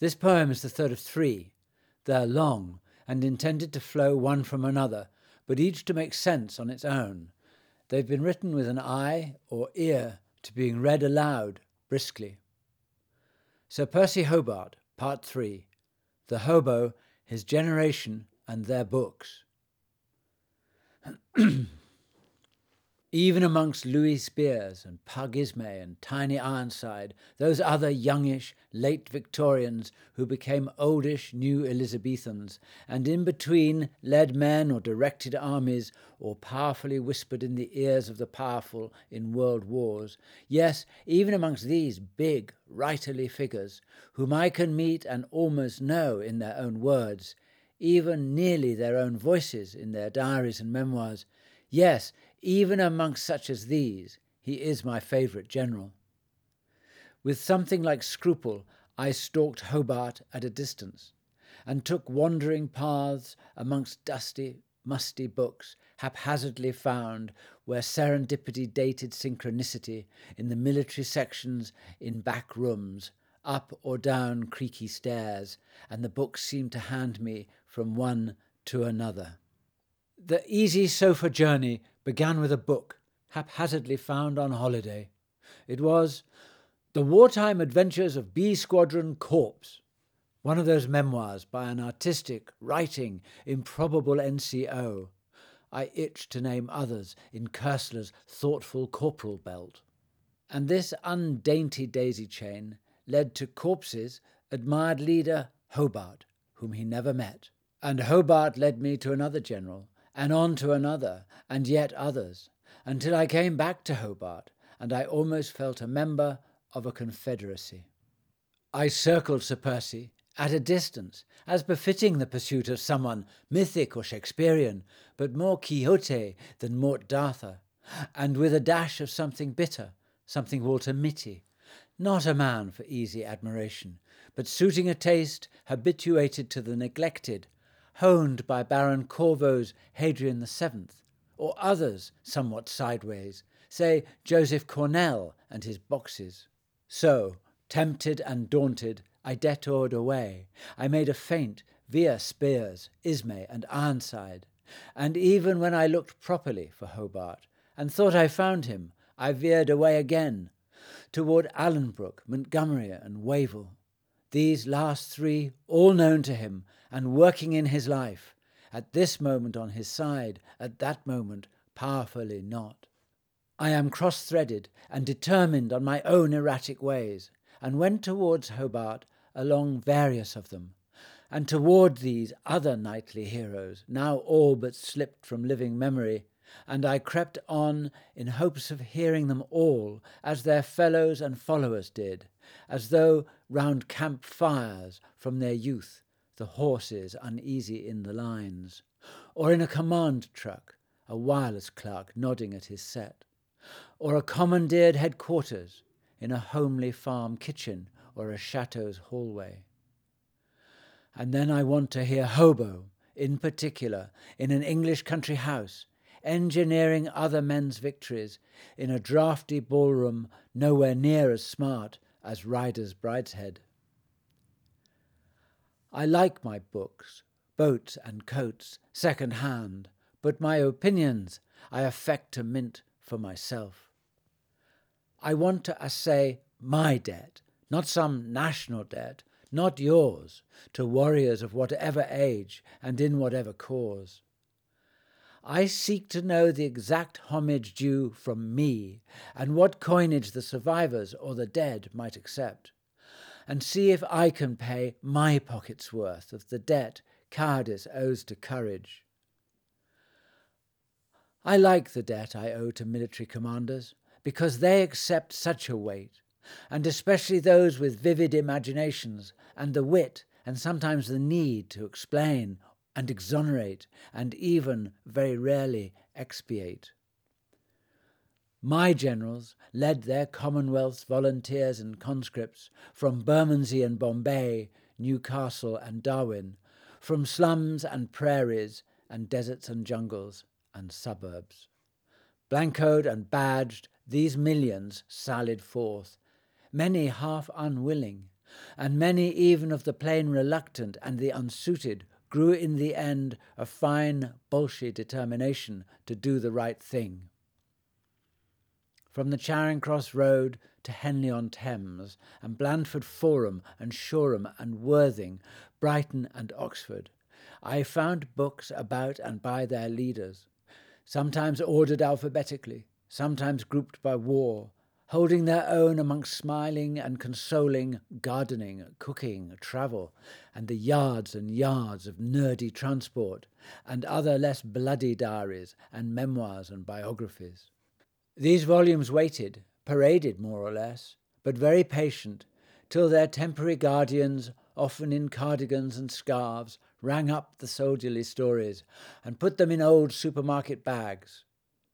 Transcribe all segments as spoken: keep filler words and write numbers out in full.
This poem is the third of three. They're long and intended to flow one from another, but each to make sense on its own. They've been written with an eye or ear to being read aloud briskly. Sir Percy Hobart, Part three. The Hobo, His Generation, and Their Books. Even amongst Louis Spears and Pug Ismay and Tiny Ironside, those other youngish, late Victorians who became oldish new Elizabethans, and in between led men or directed armies or powerfully whispered in the ears of the powerful in world wars, yes, even amongst these big, writerly figures, whom I can meet and almost know in their own words, even nearly their own voices in their diaries and memoirs, yes, even amongst such as these, he is my favourite general. With something like scruple, I stalked Hobart at a distance, and took wandering paths amongst dusty, musty books, haphazardly found, where serendipity dated synchronicity, in the military sections, in back rooms, up or down creaky stairs, and the books seemed to hand me from one to another. The easy sofa journey began with a book, haphazardly found on holiday. It was The Wartime Adventures of B Squadron Corps, one of those memoirs by an artistic, writing, improbable N C O. I itched to name others in Koestler's thoughtful corporal belt. And this undainty daisy chain led to Corps's admired leader, Hobart, whom he never met. And Hobart led me to another general, and on to another, and yet others, until I came back to Hobart, and I almost felt a member of a confederacy. I circled Sir Percy at a distance, as befitting the pursuit of someone mythic or Shakespearean, but more Quixote than Mort d'Arthur, and with a dash of something bitter, something Walter Mitty, not a man for easy admiration, but suiting a taste habituated to the neglected, honed by Baron Corvo's Hadrian the Seventh, or others somewhat sideways, say Joseph Cornell and his boxes. So, tempted and daunted, I detoured away. I made a feint via Spears, Ismay, and Ironside, and even when I looked properly for Hobart, and thought I found him, I veered away again, toward Allenbrook, Montgomery, and Wavell. These last three, all known to him, and working in his life, at this moment on his side, at that moment powerfully not. I am cross-threaded and determined on my own erratic ways, and went towards Hobart along various of them, and toward these other knightly heroes, now all but slipped from living memory, and I crept on in hopes of hearing them all as their fellows and followers did, as though round camp fires from their youth, the horses uneasy in the lines, or in a command truck, a wireless clerk nodding at his set, or a commandeered headquarters in a homely farm kitchen or a chateau's hallway. And then I want to hear Hobo, in particular, in an English country house, engineering other men's victories in a draughty ballroom nowhere near as smart as Ryder's Brideshead. I like my books, boats and coats, second hand, but my opinions I affect to mint for myself. I want to assay my debt, not some national debt, not yours, to warriors of whatever age and in whatever cause. I seek to know the exact homage due from me, and what coinage the survivors or the dead might accept, and see if I can pay my pocket's worth of the debt cowardice owes to courage. I like the debt I owe to military commanders, because they accept such a weight, and especially those with vivid imaginations and the wit and sometimes the need to explain and exonerate and even, very rarely, expiate. My generals led their Commonwealth's volunteers and conscripts from Bermondsey and Bombay, Newcastle and Darwin, from slums and prairies and deserts and jungles and suburbs. Blancoed and badged, these millions sallied forth, many half unwilling, and many even of the plain reluctant and the unsuited grew in the end a fine Bolshie determination to do the right thing. From the Charing Cross Road to Henley-on-Thames, and Blandford Forum and Shoreham and Worthing, Brighton and Oxford, I found books about and by their leaders, sometimes ordered alphabetically, sometimes grouped by war, holding their own amongst smiling and consoling gardening, cooking, travel, and the yards and yards of nerdy transport, and other less bloody diaries and memoirs and biographies. These volumes waited, paraded more or less, but very patient, till their temporary guardians, often in cardigans and scarves, rang up the soldierly stories and put them in old supermarket bags.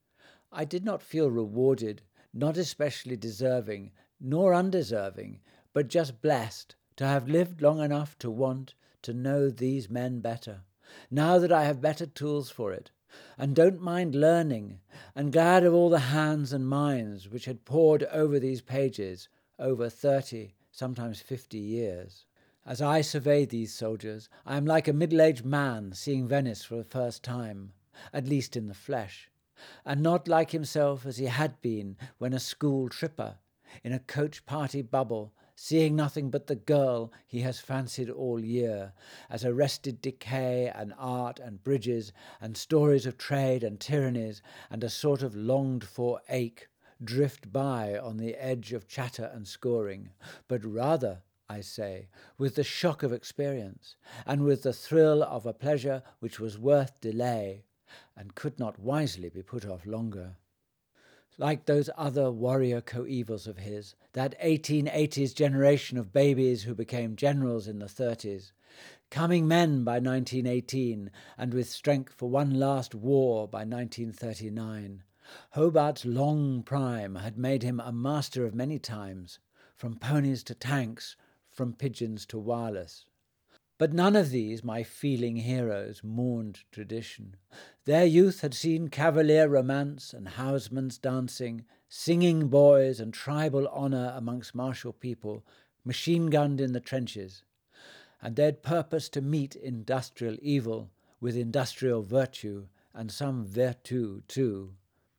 I did not feel rewarded, not especially deserving, nor undeserving, but just blessed to have lived long enough to want to know these men better, now that I have better tools for it, and don't mind learning, and glad of all the hands and minds which had pored over these pages over thirty, sometimes fifty years. As I survey these soldiers, I am like a middle-aged man seeing Venice for the first time, at least in the flesh, and not like himself as he had been when a school tripper, in a coach party bubble, seeing nothing but the girl he has fancied all year, as arrested decay and art and bridges and stories of trade and tyrannies and a sort of longed-for ache drift by on the edge of chatter and scoring, but rather, I say, with the shock of experience, and with the thrill of a pleasure which was worth delay, and could not wisely be put off longer. Like those other warrior coevals of his, that eighteen eighties generation of babies who became generals in the thirties, coming men by nineteen eighteen, and with strength for one last war by nineteen thirty-nine, Hobart's long prime had made him a master of many times, from ponies to tanks, from pigeons to wireless. But none of these, my feeling heroes, mourned tradition. Their youth had seen cavalier romance and houseman's dancing, singing boys and tribal honour amongst martial people, machine-gunned in the trenches, and they'd purposed to meet industrial evil with industrial virtue, and some vertu too.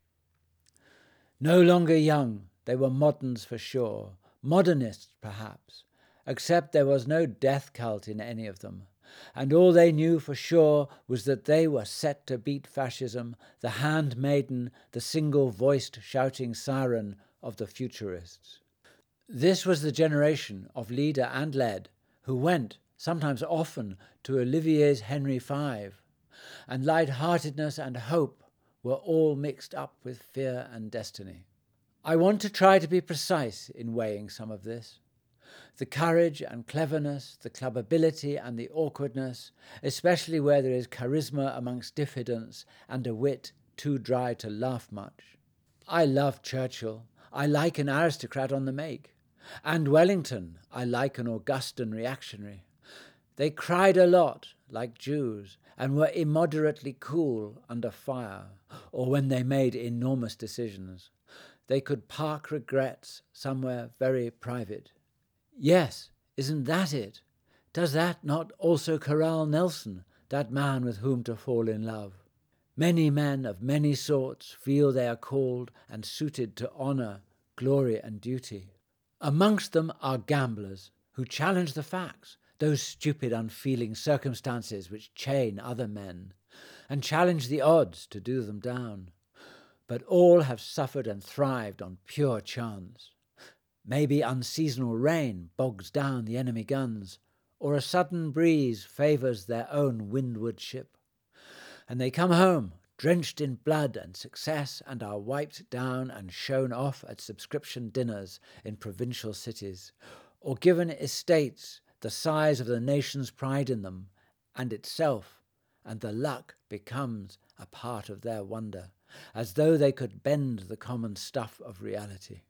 No longer young, they were moderns for sure, modernists perhaps, except there was no death cult in any of them, and all they knew for sure was that they were set to beat fascism, the handmaiden, the single-voiced shouting siren of the futurists. This was the generation of leader and led who went, sometimes often, to Olivier's Henry the Fifth, and light-heartedness and hope were all mixed up with fear and destiny. I want to try to be precise in weighing some of this. The courage and cleverness, the clubbability and the awkwardness, especially where there is charisma amongst diffidence and a wit too dry to laugh much. I love Churchill. I like an aristocrat on the make. And Wellington, I like an Augustan reactionary. They cried a lot, like Jews, and were immoderately cool under fire, or when they made enormous decisions. They could park regrets somewhere very private. Yes, isn't that it? Does that not also corral Nelson, that man with whom to fall in love? Many men of many sorts feel they are called and suited to honour, glory and duty. Amongst them are gamblers who challenge the facts, those stupid unfeeling circumstances which chain other men, and challenge the odds to do them down. But all have suffered and thrived on pure chance. Maybe unseasonal rain bogs down the enemy guns, or a sudden breeze favours their own windward ship. And they come home, drenched in blood and success, and are wiped down and shown off at subscription dinners in provincial cities, or given estates the size of the nation's pride in them, and itself, and the luck becomes a part of their wonder, as though they could bend the common stuff of reality.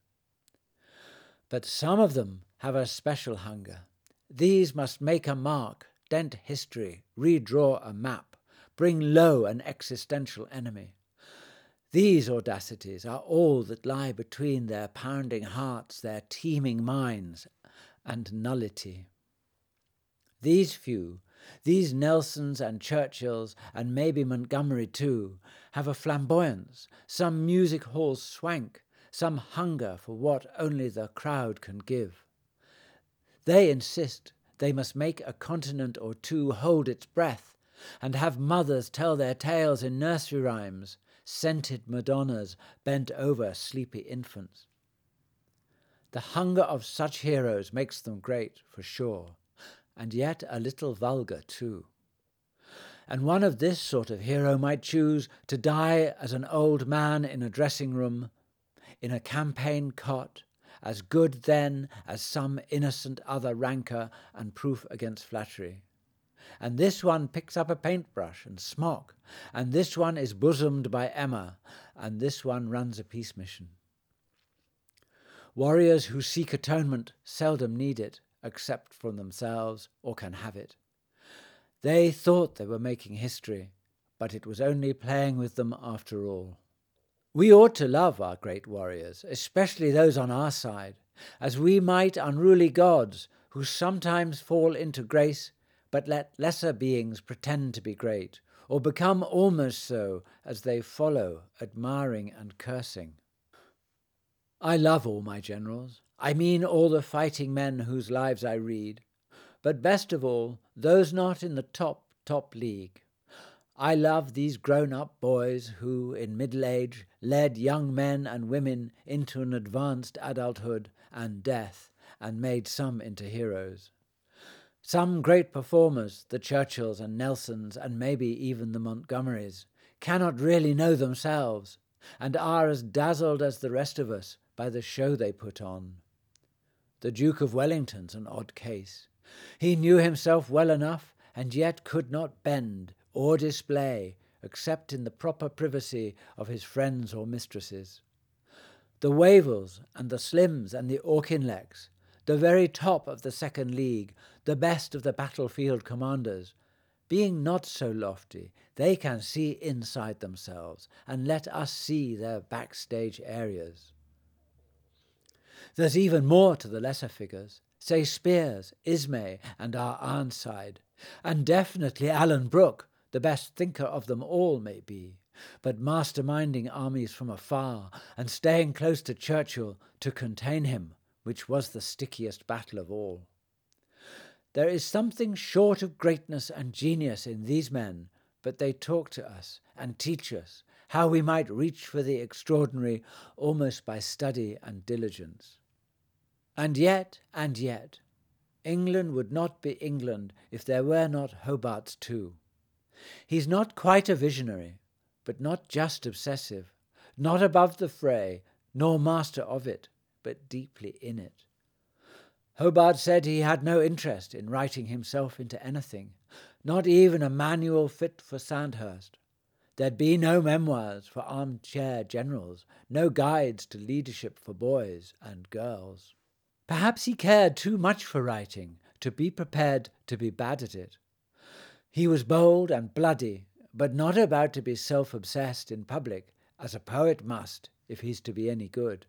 But some of them have a special hunger. These must make a mark, dent history, redraw a map, bring low an existential enemy. These audacities are all that lie between their pounding hearts, their teeming minds, and nullity. These few, these Nelsons and Churchills, and maybe Montgomery too, have a flamboyance, some music hall swank, some hunger for what only the crowd can give. They insist they must make a continent or two hold its breath, and have mothers tell their tales in nursery rhymes, scented Madonnas bent over sleepy infants. The hunger of such heroes makes them great, for sure, and yet a little vulgar too. And one of this sort of hero might choose to die as an old man in a dressing room, in a campaign cot, as good then as some innocent other rancour and proof against flattery. And this one picks up a paintbrush and smock, and this one is bosomed by Emma, and this one runs a peace mission. Warriors who seek atonement seldom need it, except from themselves, or can have it. They thought they were making history, but it was only playing with them after all. We ought to love our great warriors, especially those on our side, as we might unruly gods who sometimes fall into grace but let lesser beings pretend to be great, or become almost so as they follow, admiring and cursing. I love all my generals, I mean all the fighting men whose lives I read, but best of all, those not in the top, top league. I love these grown-up boys who, in middle age, led young men and women into an advanced adulthood and death, and made some into heroes. Some great performers, the Churchills and Nelsons, and maybe even the Montgomerys, cannot really know themselves, and are as dazzled as the rest of us by the show they put on. The Duke of Wellington's an odd case. He knew himself well enough, and yet could not bend or display, except in the proper privacy of his friends or mistresses. The Wavels and the Slims and the Auchinlecks, the very top of the second league, the best of the battlefield commanders, being not so lofty, they can see inside themselves and let us see their backstage areas. There's even more to the lesser figures, say Spears, Ismay, and our Arnside, and definitely Alan Brooke, the best thinker of them all may be, but masterminding armies from afar and staying close to Churchill to contain him, which was the stickiest battle of all. There is something short of greatness and genius in these men, but they talk to us and teach us how we might reach for the extraordinary almost by study and diligence. And yet, and yet, England would not be England if there were not Hobarts too. He's not quite a visionary, but not just obsessive, not above the fray, nor master of it, but deeply in it. Hobart said he had no interest in writing himself into anything, not even a manual fit for Sandhurst. There'd be no memoirs for armchair generals, no guides to leadership for boys and girls. Perhaps he cared too much for writing to be prepared to be bad at it. He was bold and bloody, but not about to be self-obsessed in public, as a poet must if he's to be any good.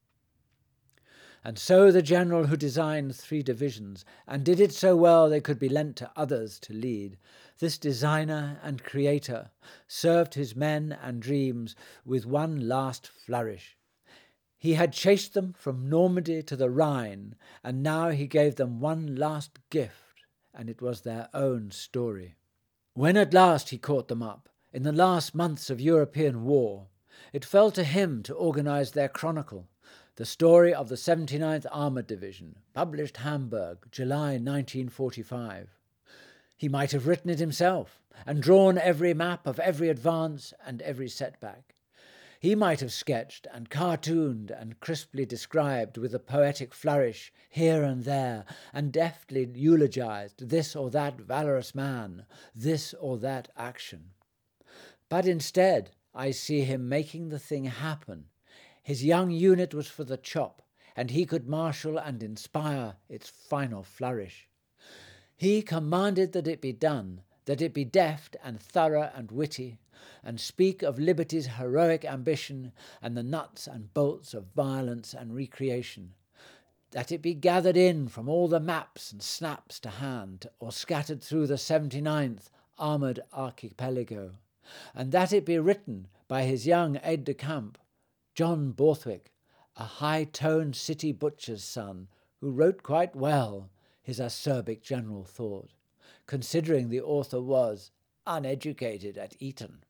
And so the general who designed three divisions, and did it so well they could be lent to others to lead, this designer and creator served his men and dreams with one last flourish. He had chased them from Normandy to the Rhine, and now he gave them one last gift, and it was their own story. When at last he caught them up, in the last months of European war, it fell to him to organize their chronicle, the story of the seventy-ninth Armoured Division, published Hamburg, July nineteen forty-five. He might have written it himself, and drawn every map of every advance and every setback. He might have sketched and cartooned and crisply described with a poetic flourish here and there, and deftly eulogized this or that valorous man, this or that action. But instead, I see him making the thing happen. His young unit was for the chop, and he could marshal and inspire its final flourish. He commanded that it be done, that it be deft and thorough and witty, and speak of liberty's heroic ambition and the nuts and bolts of violence and recreation. that it be gathered in from all the maps and snaps to hand, or scattered through the seventy-ninth armoured archipelago, and that it be written by his young aide-de-camp, John Borthwick, a high-toned city butcher's son, who wrote quite well, his acerbic general thought, considering the author was uneducated at Eton.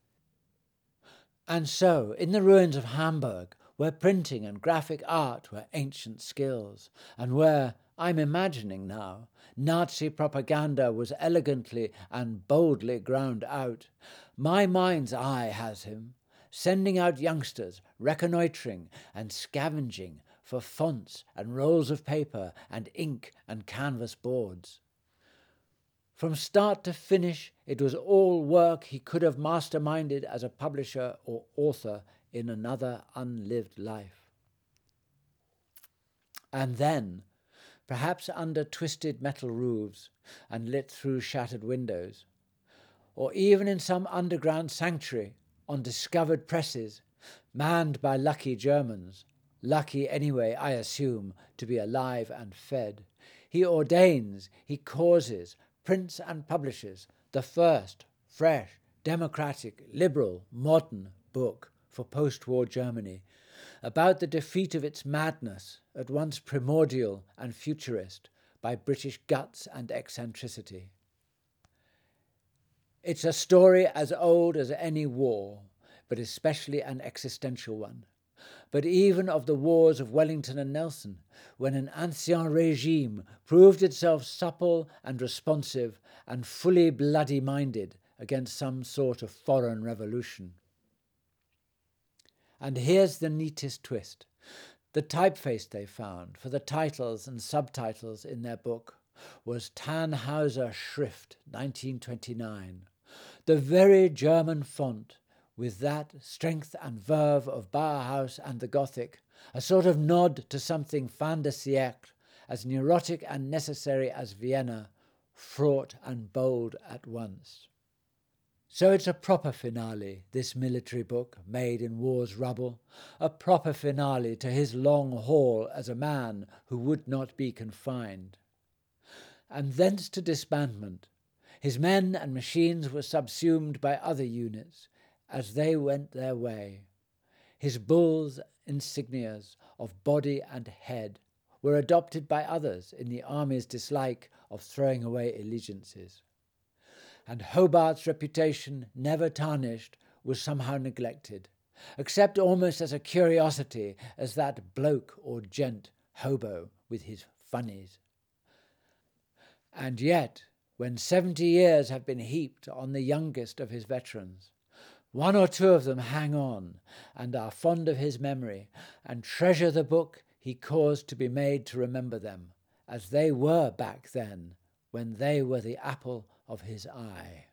And so, in the ruins of Hamburg, where printing and graphic art were ancient skills, and where, I'm imagining now, Nazi propaganda was elegantly and boldly ground out, my mind's eye has him, sending out youngsters, reconnoitring and scavenging for fonts and rolls of paper and ink and canvas boards. From start to finish, it was all work he could have masterminded as a publisher or author in another unlived life. And then, perhaps under twisted metal roofs and lit through shattered windows, or even in some underground sanctuary on discovered presses, manned by lucky Germans, lucky anyway, I assume, to be alive and fed, he ordains, he causes, prints and publishes the first, fresh, democratic, liberal, modern book for post-war Germany about the defeat of its madness, at once primordial and futurist, by British guts and eccentricity. It's a story as old as any war, but especially an existential one. But even of the wars of Wellington and Nelson, when an ancien régime proved itself supple and responsive and fully bloody-minded against some sort of foreign revolution. And here's the neatest twist. The typeface they found for the titles and subtitles in their book was Tannhauser Schrift, nineteen twenty-nine, the very German font, with that strength and verve of Bauhaus and the Gothic, a sort of nod to something fin de siècle, as neurotic and necessary as Vienna, fraught and bold at once. So it's a proper finale, this military book made in war's rubble, a proper finale to his long haul as a man who would not be confined. And thence to disbandment. His men and machines were subsumed by other units, as they went their way. His bull's insignias of body and head were adopted by others in the army's dislike of throwing away allegiances. And Hobart's reputation, never tarnished, was somehow neglected, except almost as a curiosity as that bloke or gent hobo with his funnies. And yet, when seventy years have been heaped on the youngest of his veterans, one or two of them hang on and are fond of his memory and treasure the book he caused to be made to remember them, as they were back then, when they were the apple of his eye.